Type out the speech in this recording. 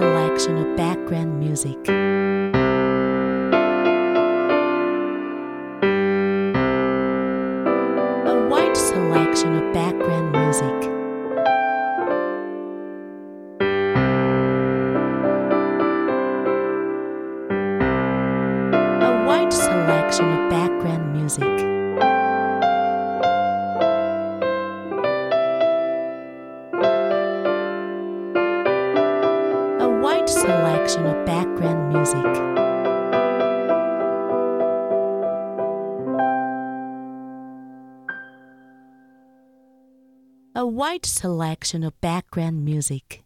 selection of background music. A wide selection of background music. A wide selection of background music. A wide selection of background music. A wide selection of background music.